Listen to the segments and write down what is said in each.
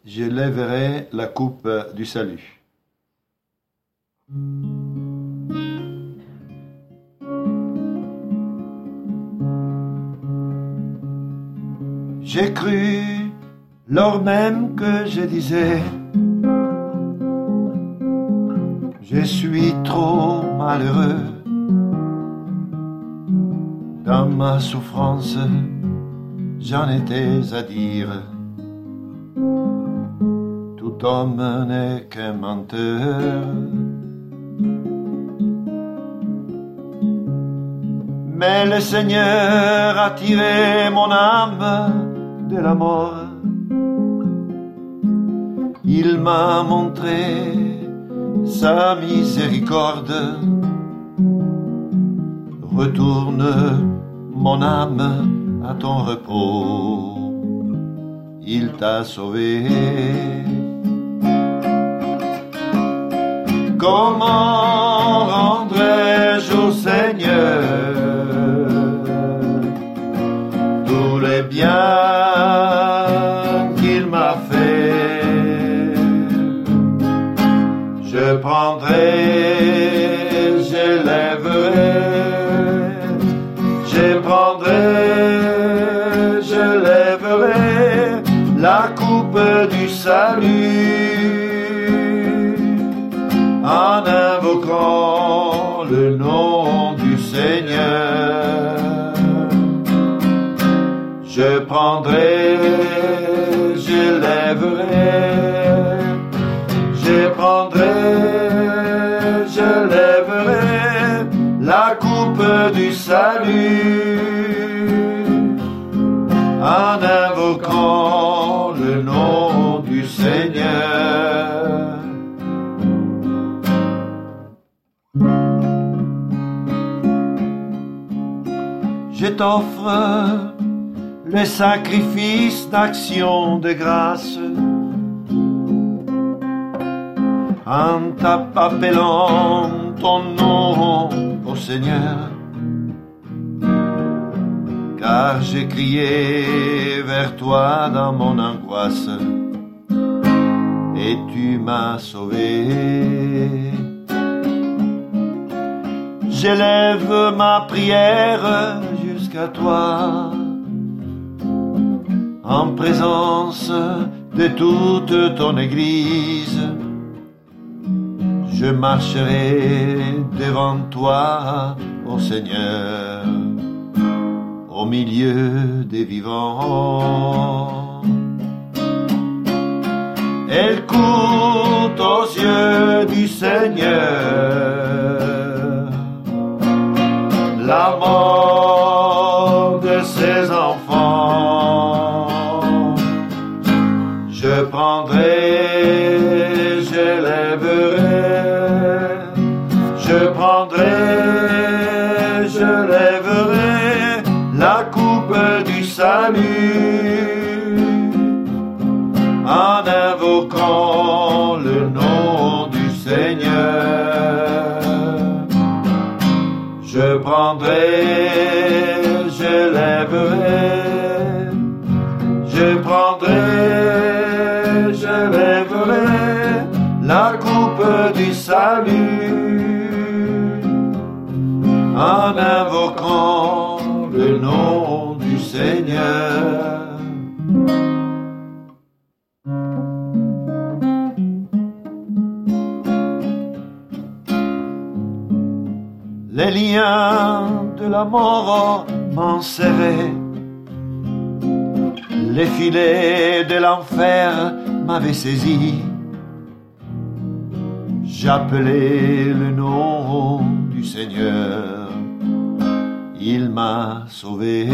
je lèverai la coupe du salut. J'ai cru lors même que je disais, je suis trop malheureux. Dans ma souffrance, j'en étais à dire, tout homme n'est qu'un menteur. Mais le Seigneur a tiré mon âme de la mort. Il m'a montré sa miséricorde. Retourne mon âme à ton repos, il t'a sauvé. Comment rendrai-je au Seigneur tous les biens qu'il m'a fait? Je prendrai, je lèverai, je lèverai la coupe du salut en invoquant le nom du Seigneur. Je prendrai, je lèverai, je lèverai la coupe du salut en invoquant le nom du Seigneur. Je t'offre le sacrifice d'action de grâce en t'appelant ton nom, ô Seigneur, car j'ai crié vers toi dans mon angoisse et tu m'as sauvé. J'élève ma prière jusqu'à toi en présence de toute ton Église. Je marcherai devant toi, ô Seigneur, au milieu des vivants. Elle coûte aux yeux du Seigneur la mort de ses enfants. Je prendrai, je lèverai, je lèverai la coupe du salut en invoquant le nom du Seigneur. Je prendrai, je lèverai, je lèverai la coupe du salut en invoquant le nom du Seigneur. Les liens de la mort m'enserraient, les filets de l'enfer m'avaient saisi. J'appelais le nom du Seigneur, il m'a sauvé.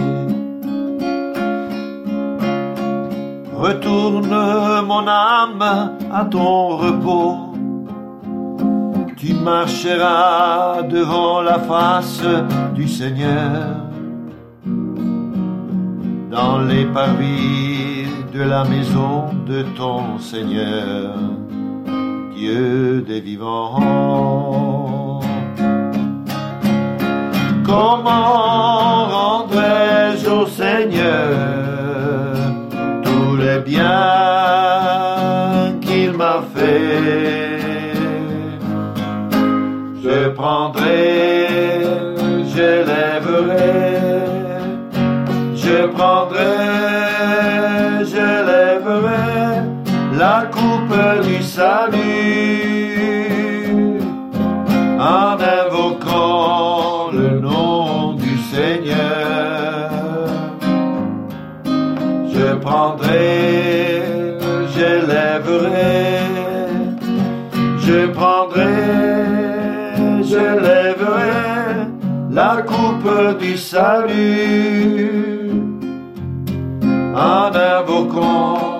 Retourne mon âme à ton repos, tu marcheras devant la face du Seigneur, dans les parvis de la maison de ton Seigneur, Dieu des vivants. Comment rendrai-je au Seigneur tous les biens prendrai, je lèverai, je prendrai, je lèverai la coupe du salut en invoquant le nom du Seigneur. Je prendrai, je lèverai, je prendrai, je lèverai la coupe du salut en invoquant